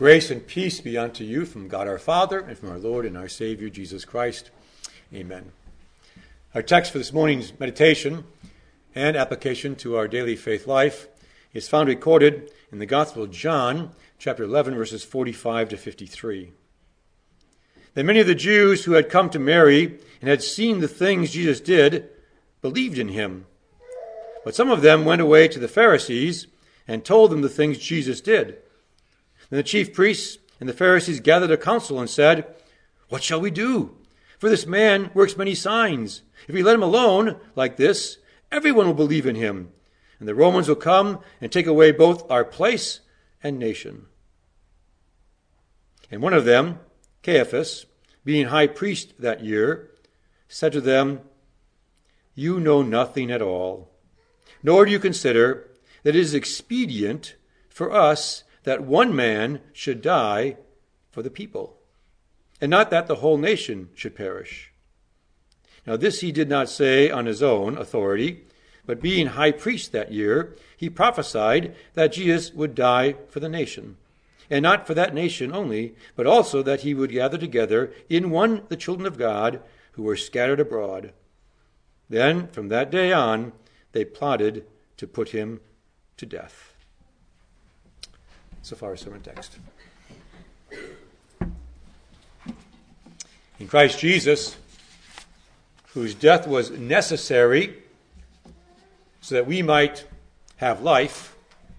Grace and peace be unto you from God our Father and from our Lord and our Savior Jesus Christ. Amen. Our text for this morning's meditation and application to our daily faith life is found recorded in the Gospel of John, chapter 11, verses 45 to 53. Then many of the Jews who had come to Mary and had seen the things Jesus did believed in him. But some of them went away to the Pharisees and told them the things Jesus did. Then the chief priests and the Pharisees gathered a council and said, "What shall we do? For this man works many signs. If we let him alone like this, everyone will believe in him, and the Romans will come and take away both our place and nation." And one of them, Caiaphas, being high priest that year, said to them, "You know nothing at all, nor do you consider that it is expedient for us that one man should die for the people, and not that the whole nation should perish." Now this he did not say on his own authority, but being high priest that year, he prophesied that Jesus would die for the nation, and not for that nation only, but also that he would gather together in one the children of God who were scattered abroad. Then from that day on, they plotted to put him to death. So far, our sermon text. In Christ Jesus, whose death was necessary so that we might have life,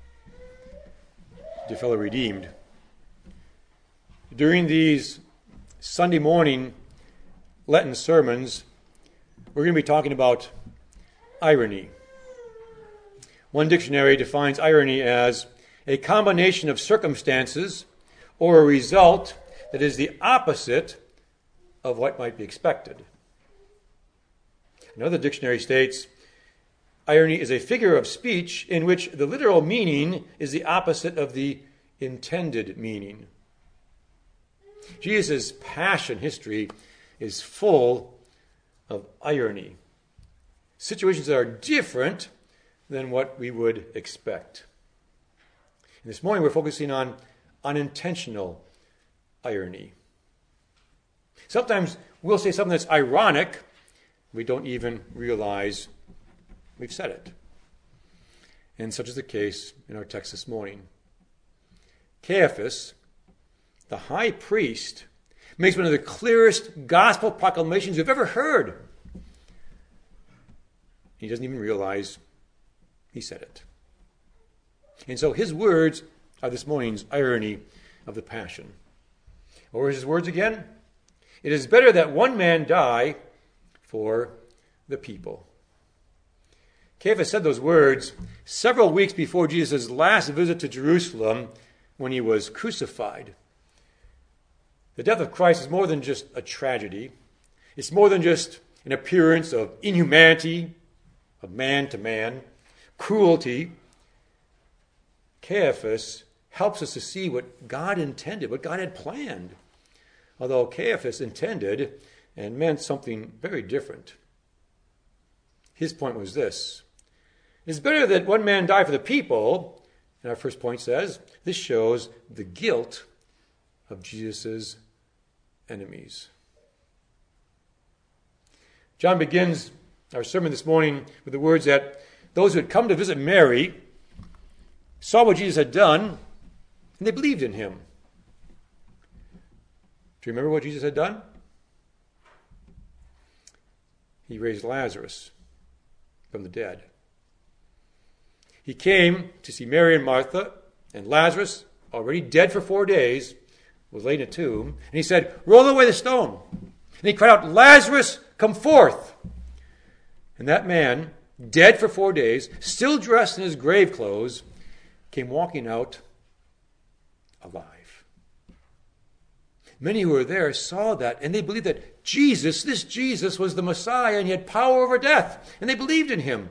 dear fellow redeemed, during these Sunday morning Lenten sermons, we're going to be talking about irony. One dictionary defines irony as a combination of circumstances or a result that is the opposite of what might be expected. Another dictionary states, irony is a figure of speech in which the literal meaning is the opposite of the intended meaning. Jesus' passion history is full of irony, situations that are different than what we would expect. And this morning we're focusing on unintentional irony. Sometimes we'll say something that's ironic, we don't even realize we've said it. And such is the case in our text this morning. Caiaphas, the high priest, makes one of the clearest gospel proclamations we've ever heard. He doesn't even realize he said it. And so his words are this morning's irony of the Passion. What were his words again? It is better that one man die for the people. Caiaphas said those words several weeks before Jesus' last visit to Jerusalem when he was crucified. The death of Christ is more than just a tragedy. It's more than just an appearance of inhumanity, of man to man, cruelty. Caiaphas helps us to see what God intended, what God had planned. Although Caiaphas intended and meant something very different. His point was this: it's better that one man die for the people. And our first point says, this shows the guilt of Jesus' enemies. John begins our sermon this morning with the words that those who had come to visit Mary saw what Jesus had done, and they believed in him. Do you remember what Jesus had done? He raised Lazarus from the dead. He came to see Mary and Martha, and Lazarus, already dead for 4 days, was laid in a tomb. And he said, "Roll away the stone." And he cried out, "Lazarus, come forth." And that man, dead for 4 days, still dressed in his grave clothes, came walking out alive. Many who were there saw that, and they believed that this Jesus was the Messiah, and he had power over death, and they believed in him.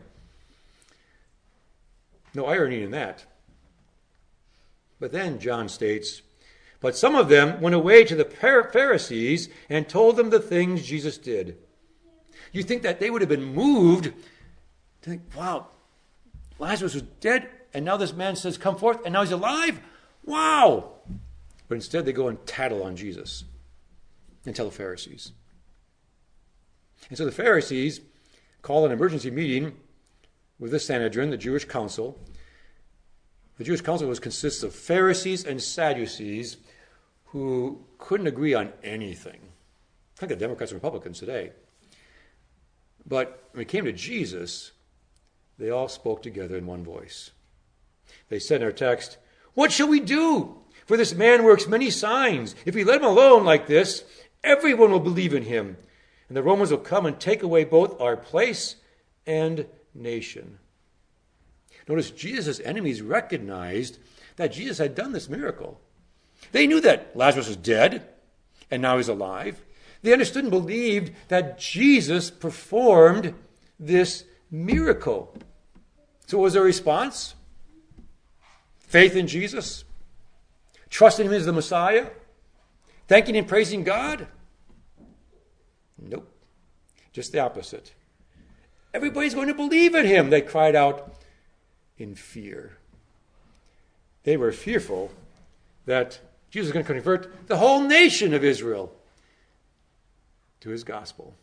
No irony in that. But then John states, but some of them went away to the Pharisees and told them the things Jesus did. You think that they would have been moved to think, wow, Lazarus was dead, and now this man says, come forth, and now he's alive? Wow! but instead they go and tattle on Jesus and tell the Pharisees. And so the Pharisees call an emergency meeting with the Sanhedrin, the Jewish council. The Jewish council consists of Pharisees and Sadducees who couldn't agree on anything. Like the Democrats and Republicans today. But when it came to Jesus, they all spoke together in one voice. They said in our text, "What shall we do? For this man works many signs. If we let him alone like this, everyone will believe in him. And the Romans will come and take away both our place and nation." Notice Jesus' enemies recognized that Jesus had done this miracle. They knew that Lazarus was dead and now he's alive. They understood and believed that Jesus performed this miracle. So what was their response? Faith in Jesus? Trusting him as the Messiah? Thanking and praising God? Nope. Just the opposite. Everybody's going to believe in him, they cried out in fear. They were fearful that Jesus was going to convert the whole nation of Israel to his gospel.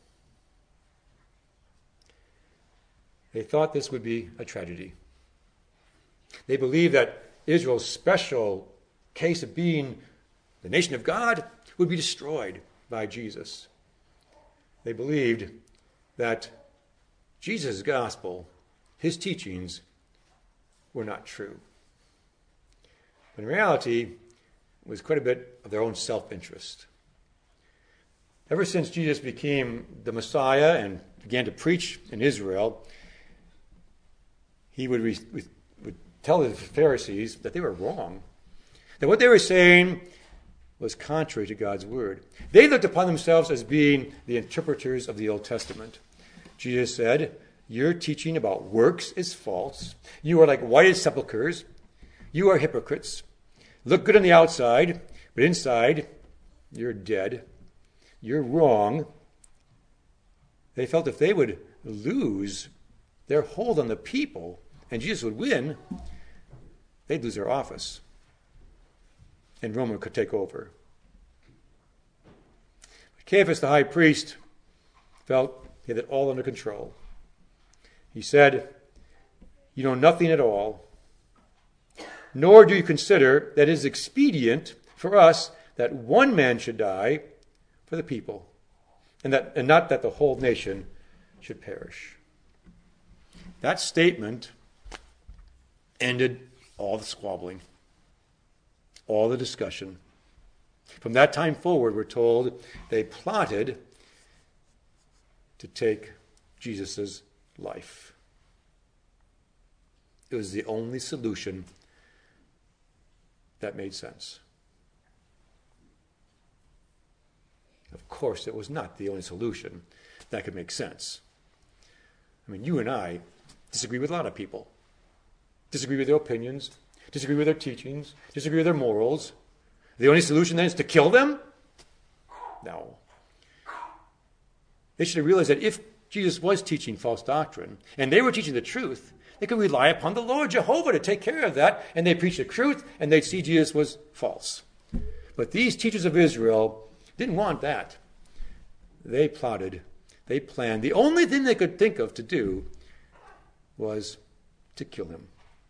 They thought this would be a tragedy. They believed that Israel's special case of being the nation of God would be destroyed by Jesus. They believed that Jesus' gospel, his teachings, were not true. But in reality, it was quite a bit of their own self-interest. Ever since Jesus became the Messiah and began to preach in Israel, he would tell the Pharisees that they were wrong, that what they were saying was contrary to God's word. They looked upon themselves as being the interpreters of the Old Testament. Jesus said, "Your teaching about works is false. You are like whited sepulchres. You are hypocrites. Look good on the outside, but inside, you're dead. You're wrong." They felt if they would lose their hold on the people and Jesus would win, they'd lose their office. And Rome could take over. But Caiaphas, the high priest, felt he had it all under control. He said, "You know nothing at all, nor do you consider that it is expedient for us that one man should die for the people, and not that the whole nation should perish." That statement ended all the squabbling, all the discussion. From that time forward, we're told, they plotted to take Jesus' life. It was the only solution that made sense. Of course, it was not the only solution that could make sense. I mean, you and I disagree with a lot of people. Disagree with their opinions, disagree with their teachings, disagree with their morals. The only solution then is to kill them? No. They should have realized that if Jesus was teaching false doctrine and they were teaching the truth, they could rely upon the Lord Jehovah to take care of that, and they preached the truth and they'd see Jesus was false. But these teachers of Israel didn't want that. They plotted, they planned. The only thing they could think of to do was to kill him.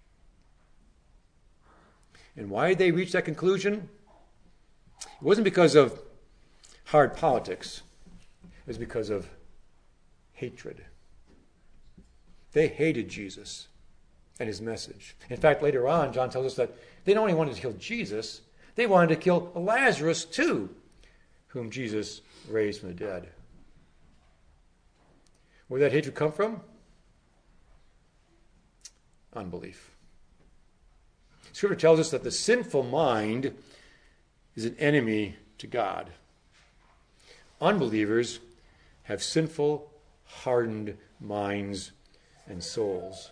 And why did they reach that conclusion? It wasn't because of hard politics. It was because of hatred. They hated Jesus and his message. In fact, later on, John tells us that they not only wanted to kill Jesus, they wanted to kill Lazarus too, whom Jesus raised from the dead. Where did that hatred come from? Unbelief. Scripture tells us that the sinful mind is an enemy to God. Unbelievers have sinful, hardened minds and souls.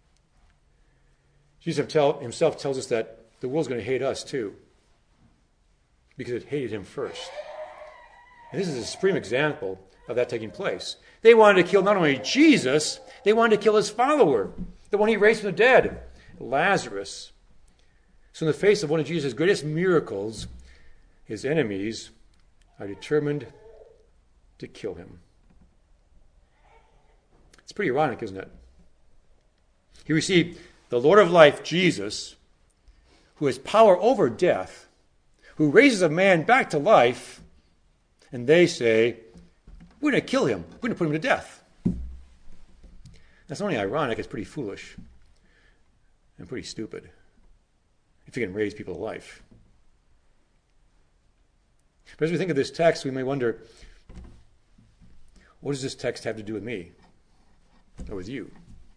Jesus himself tells us that the world's going to hate us too, because it hated him first. And this is a supreme example of that taking place. They wanted to kill not only Jesus, they wanted to kill his follower, the one he raised from the dead, Lazarus. So in the face of one of Jesus' greatest miracles, his enemies are determined to kill him. It's pretty ironic, isn't it? Here we see the Lord of life, Jesus, who has power over death, who raises a man back to life, and they say, we're going to kill him. We're going to put him to death. That's not only ironic, it's pretty foolish and pretty stupid if you can raise people to life. But as we think of this text, we may wonder, what does this text have to do with me or with you?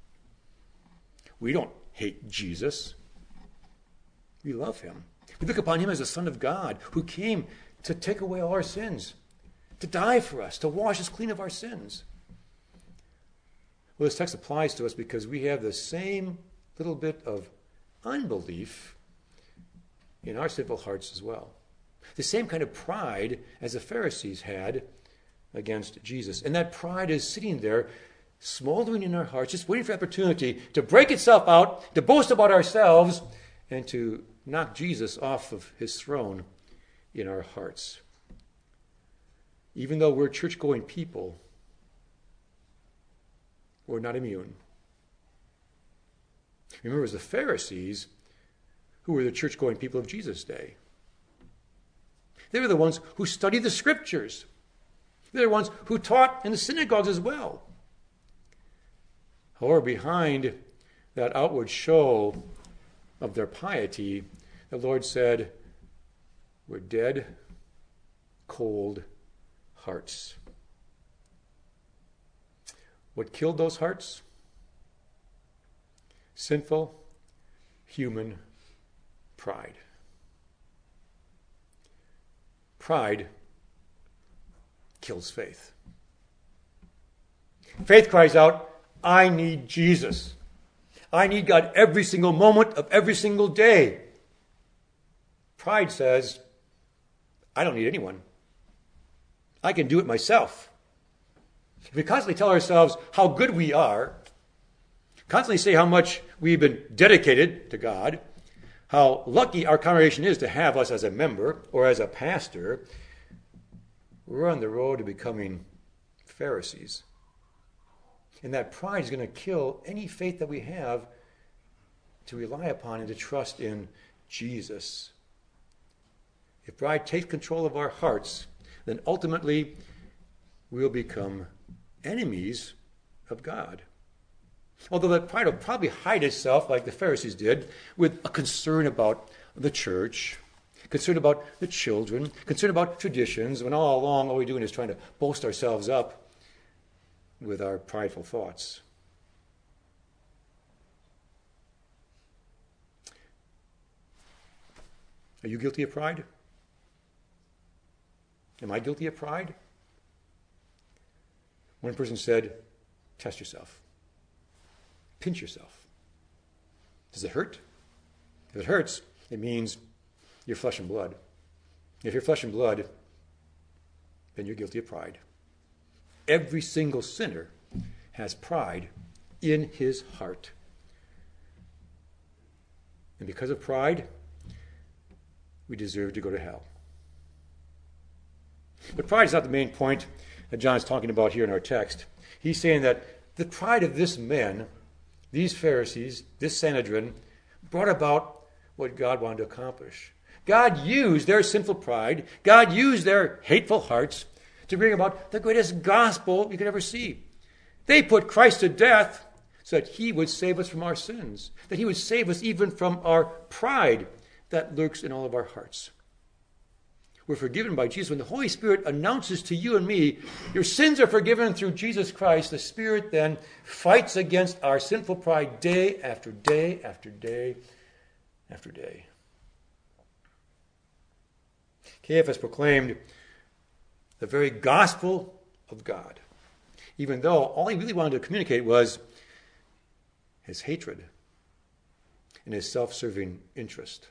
We don't hate Jesus. We love him. We look upon him as the Son of God who came to take away all our sins, to die for us, to wash us clean of our sins. Well, this text applies to us because we have the same little bit of unbelief in our sinful hearts as well. The same kind of pride as the Pharisees had against Jesus. And that pride is sitting there, smoldering in our hearts, just waiting for opportunity to break itself out, to boast about ourselves, and to knock Jesus off of his throne in our hearts. Even though we're church-going people, we're not immune. Remember, it was the Pharisees who were the church-going people of Jesus' day. They were the ones who studied the Scriptures. They're the ones who taught in the synagogues as well. However, behind that outward show of their piety, the Lord said, we're dead, cold hearts. What killed those hearts? Sinful, human pride. Pride kills faith. Faith cries out, I need Jesus. I need God every single moment of every single day. Pride says, I don't need anyone. I can do it myself. If we constantly tell ourselves how good we are, constantly say how much we've been dedicated to God, how lucky our congregation is to have us as a member or as a pastor, we're on the road to becoming Pharisees. And that pride is going to kill any faith that we have to rely upon and to trust in Jesus. If pride takes control of our hearts, then ultimately we'll become enemies of God. Although that pride will probably hide itself, like the Pharisees did, with a concern about the church, concern about the children, concern about traditions, when all along all we're doing is trying to boast ourselves up with our prideful thoughts. Are you guilty of pride? Am I guilty of pride? One person said, test yourself. Pinch yourself. Does it hurt? If it hurts, it means you're flesh and blood. If you're flesh and blood, then you're guilty of pride. Every single sinner has pride in his heart. And because of pride, we deserve to go to hell. But pride is not the main point that John is talking about here in our text. He's saying that the pride of this men, these Pharisees, this Sanhedrin, brought about what God wanted to accomplish. God used their sinful pride, God used their hateful hearts to bring about the greatest gospel you could ever see. They put Christ to death so that he would save us from our sins, that he would save us even from our pride that lurks in all of our hearts. We're forgiven by Jesus. When the Holy Spirit announces to you and me, your sins are forgiven through Jesus Christ, the Spirit then fights against our sinful pride day after day after day after day. Caiaphas proclaimed the very gospel of God, even though all he really wanted to communicate was his hatred and his self-serving interest.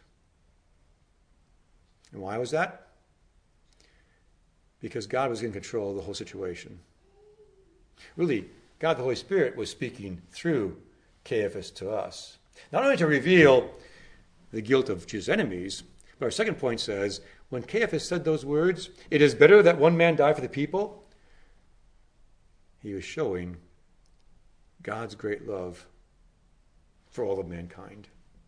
And why was that? Because God was in control of the whole situation. Really, God the Holy Spirit was speaking through Caiaphas to us. Not only to reveal the guilt of Jesus' enemies, But our second point says, when Caiaphas said those words, "It is better that one man die for the people," he was showing God's great love for all of mankind.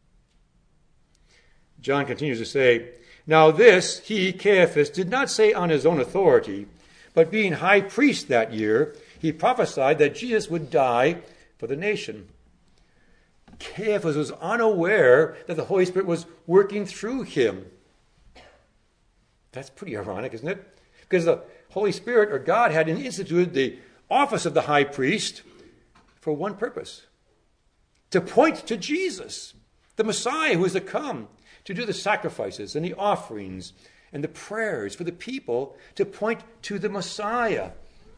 John continues to say, "Now this he, Caiaphas, did not say on his own authority, but being high priest that year, he prophesied that Jesus would die for the nation." Caiaphas was unaware that the Holy Spirit was working through him. That's pretty ironic, isn't it? Because the Holy Spirit, or God, had instituted the office of the high priest for one purpose: to point to Jesus, the Messiah who is to come, to do the sacrifices and the offerings and the prayers for the people, to point to the Messiah.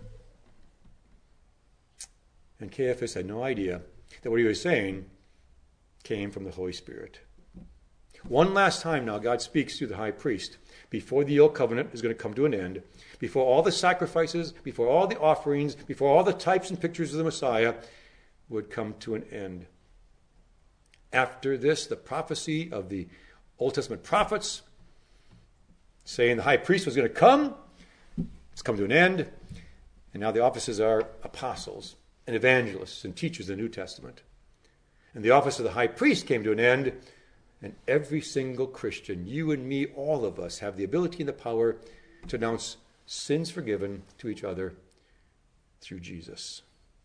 And Caiaphas had no idea that what he was saying came from the Holy Spirit. One last time now, God speaks through the high priest before the old covenant is going to come to an end, before all the sacrifices, before all the offerings, before all the types and pictures of the Messiah would come to an end. After this, the prophecy of the Old Testament prophets saying the high priest was going to come, it's come to an end, and now the offices are apostles and evangelists and teachers of the New Testament. And the office of the high priest came to an end, and every single Christian, you and me, all of us, have the ability and the power to announce sins forgiven to each other through Jesus.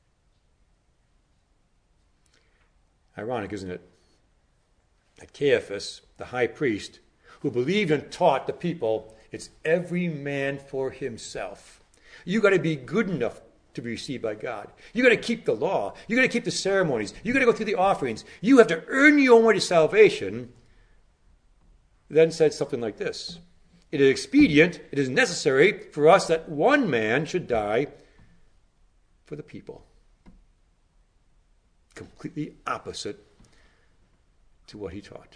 Ironic, isn't it? That Caiaphas, the high priest, who believed and taught the people, it's every man for himself. You got to be good enough to be received by God. You got to keep the law. You got to keep the ceremonies. You got to go through the offerings. You have to earn your own way to salvation. Then said something like this: "It is expedient, it is necessary for us that one man should die for the people." Completely opposite to what he taught.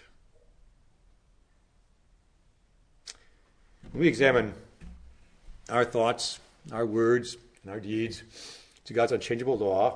When we examine our thoughts, our words, and our deeds to God's unchangeable law,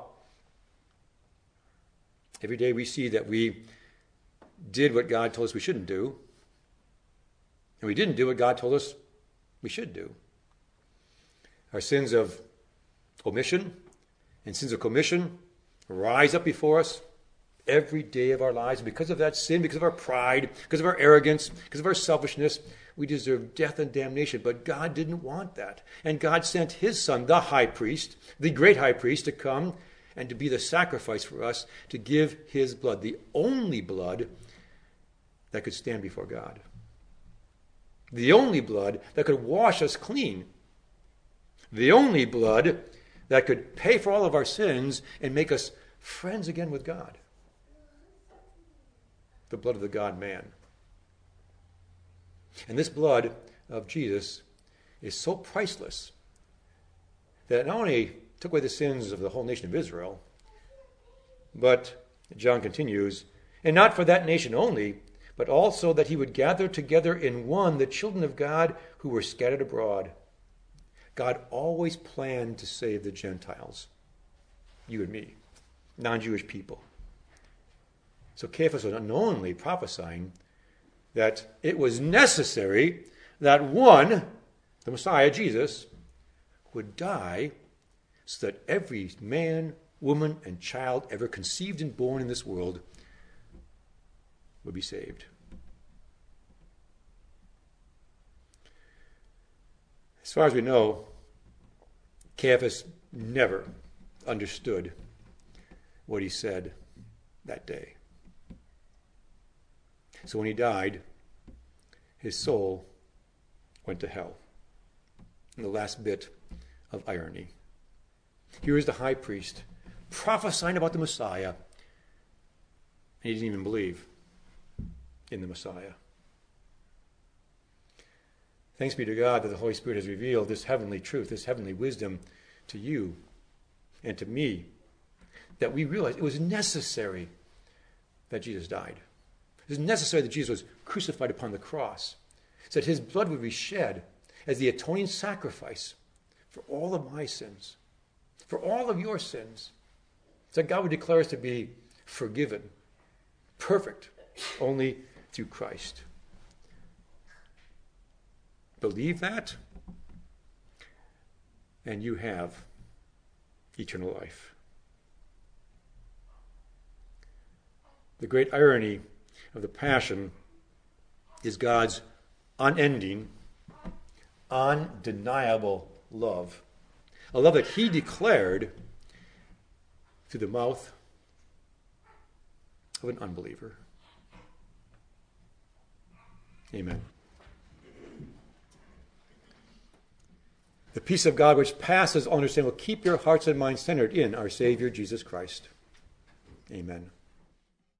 every day we see that we did what God told us we shouldn't do, and we didn't do what God told us we should do. Our sins of omission and sins of commission rise up before us every day of our lives. Because of that sin, because of our pride, because of our arrogance, because of our selfishness, we deserve death and damnation. But God didn't want that. And God sent his Son, the high priest, the great high priest, to come and to be the sacrifice for us, to give his blood, the only blood that could stand before God. The only blood that could wash us clean. The only blood that could pay for all of our sins and make us friends again with God. The blood of the God-man. And this blood of Jesus is so priceless that it not only took away the sins of the whole nation of Israel, but, John continues, and not for that nation only, but also that he would gather together in one the children of God who were scattered abroad. God always planned to save the Gentiles, you and me, non-Jewish people. So Caiaphas was unknowingly prophesying that it was necessary that one, the Messiah, Jesus, would die so that every man, woman, and child ever conceived and born in this world would be saved. As far as we know, Caiaphas never understood what he said that day. So when he died, his soul went to hell. And the last bit of irony. Here is the high priest prophesying about the Messiah, and he didn't even believe in the Messiah. Thanks be to God that the Holy Spirit has revealed this heavenly truth, this heavenly wisdom to you and to me, that we realize it was necessary that Jesus died. It was necessary that Jesus was crucified upon the cross, so that his blood would be shed as the atoning sacrifice for all of my sins, for all of your sins, so that God would declare us to be forgiven, perfect, only through Christ. Believe that, and you have eternal life. The great irony of the Passion is God's unending, undeniable love, a love that he declared through the mouth of an unbeliever. Amen. The peace of God which passes all understanding will keep your hearts and minds centered in our Savior Jesus Christ. Amen.